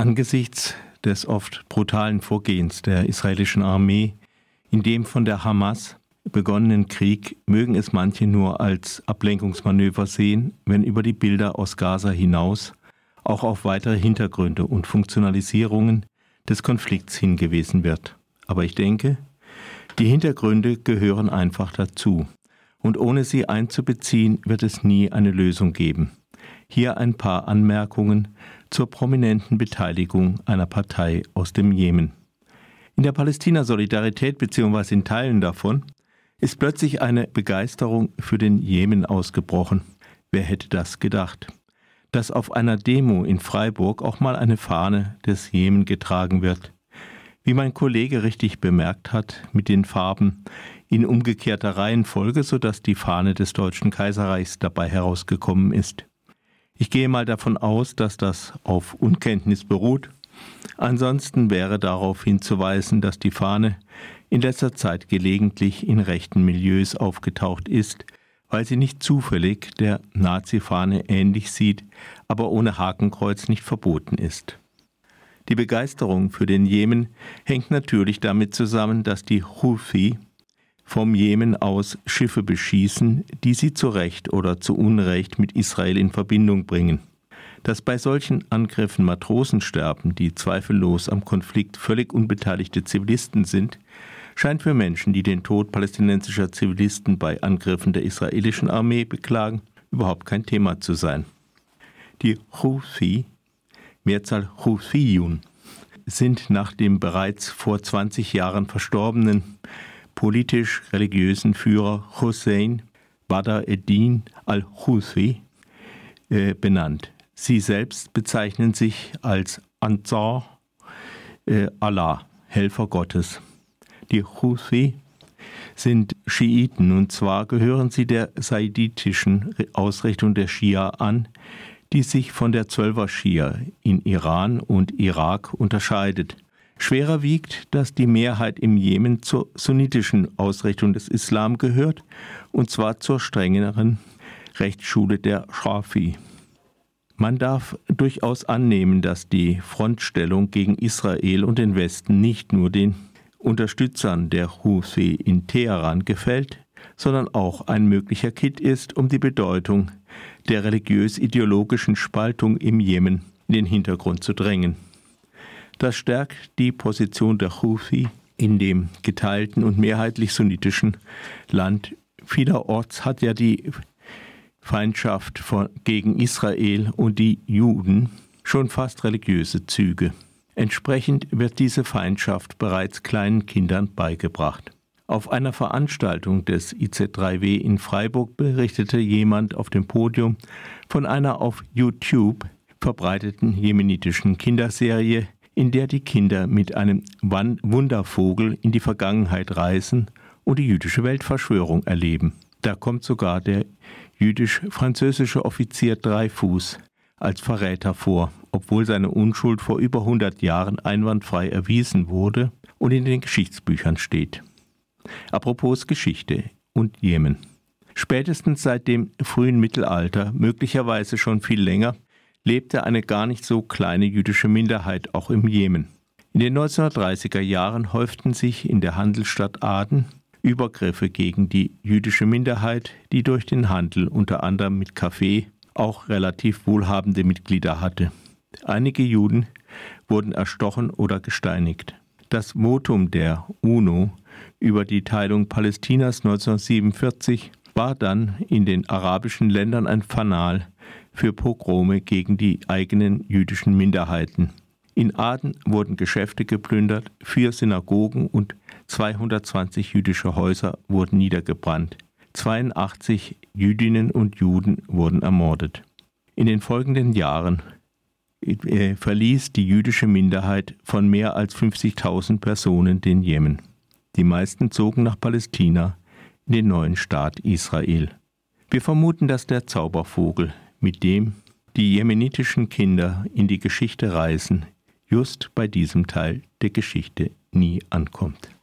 Angesichts des oft brutalen Vorgehens der israelischen Armee in dem von der Hamas begonnenen Krieg mögen es manche nur als Ablenkungsmanöver sehen, wenn über die Bilder aus Gaza hinaus auch auf weitere Hintergründe und Funktionalisierungen des Konflikts hingewiesen wird. Aber ich denke, die Hintergründe gehören einfach dazu. Und ohne sie einzubeziehen, wird es nie eine Lösung geben. Hier ein paar Anmerkungen zur prominenten Beteiligung einer Partei aus dem Jemen. In der Palästina-Solidarität bzw. in Teilen davon ist plötzlich eine Begeisterung für den Jemen ausgebrochen. Wer hätte das gedacht? Dass auf einer Demo in Freiburg auch mal eine Fahne des Jemen getragen wird. Wie mein Kollege richtig bemerkt hat, mit den Farben in umgekehrter Reihenfolge, sodass die Fahne des Deutschen Kaiserreichs dabei herausgekommen ist. Ich gehe mal davon aus, dass das auf Unkenntnis beruht. Ansonsten wäre darauf hinzuweisen, dass die Fahne in letzter Zeit gelegentlich in rechten Milieus aufgetaucht ist, weil sie nicht zufällig der Nazi-Fahne ähnlich sieht, aber ohne Hakenkreuz nicht verboten ist. Die Begeisterung für den Jemen hängt natürlich damit zusammen, dass die Houthi vom Jemen aus Schiffe beschießen, die sie zu Recht oder zu Unrecht mit Israel in Verbindung bringen. Dass bei solchen Angriffen Matrosen sterben, die zweifellos am Konflikt völlig unbeteiligte Zivilisten sind, scheint für Menschen, die den Tod palästinensischer Zivilisten bei Angriffen der israelischen Armee beklagen, überhaupt kein Thema zu sein. Die Houthi, Mehrzahl Houthiyun, sind nach dem bereits vor 20 Jahren verstorbenen politisch-religiösen Führer Hussein Badr ed-Din al-Houthi benannt. Sie selbst bezeichnen sich als Ansar Allah, Helfer Gottes. Die Houthi sind Schiiten, und zwar gehören sie der saiditischen Ausrichtung der Schia an, die sich von der Zwölfer-Schia in Iran und Irak unterscheidet. Schwerer wiegt, dass die Mehrheit im Jemen zur sunnitischen Ausrichtung des Islam gehört, und zwar zur strengeren Rechtsschule der Schafi. Man darf durchaus annehmen, dass die Frontstellung gegen Israel und den Westen nicht nur den Unterstützern der Houthi in Teheran gefällt, sondern auch ein möglicher Kitt ist, um die Bedeutung der religiös-ideologischen Spaltung im Jemen in den Hintergrund zu drängen. Das stärkt die Position der Houthi in dem geteilten und mehrheitlich sunnitischen Land. Vielerorts hat ja die Feindschaft gegen Israel und die Juden schon fast religiöse Züge. Entsprechend wird diese Feindschaft bereits kleinen Kindern beigebracht. Auf einer Veranstaltung des IZ3W in Freiburg berichtete jemand auf dem Podium von einer auf YouTube verbreiteten jemenitischen Kinderserie, in der die Kinder mit einem Wundervogel in die Vergangenheit reisen und die jüdische Weltverschwörung erleben. Da kommt sogar der jüdisch-französische Offizier Dreyfus als Verräter vor, obwohl seine Unschuld vor über 100 Jahren einwandfrei erwiesen wurde und in den Geschichtsbüchern steht. Apropos Geschichte und Jemen. Spätestens seit dem frühen Mittelalter, möglicherweise schon viel länger, lebte eine gar nicht so kleine jüdische Minderheit auch im Jemen. In den 1930er Jahren häuften sich in der Handelsstadt Aden Übergriffe gegen die jüdische Minderheit, die durch den Handel unter anderem mit Kaffee auch relativ wohlhabende Mitglieder hatte. Einige Juden wurden erstochen oder gesteinigt. Das Votum der UNO über die Teilung Palästinas 1947 war dann in den arabischen Ländern ein Fanal für Pogrome gegen die eigenen jüdischen Minderheiten. In Aden wurden Geschäfte geplündert, 4 Synagogen und 220 jüdische Häuser wurden niedergebrannt. 82 Jüdinnen und Juden wurden ermordet. In den folgenden Jahren verließ die jüdische Minderheit von mehr als 50.000 Personen den Jemen. Die meisten zogen nach Palästina, in den neuen Staat Israel. Wir vermuten, dass der Zaubervogel, mit dem die jemenitischen Kinder in die Geschichte reisen, just bei diesem Teil der Geschichte nie ankommt.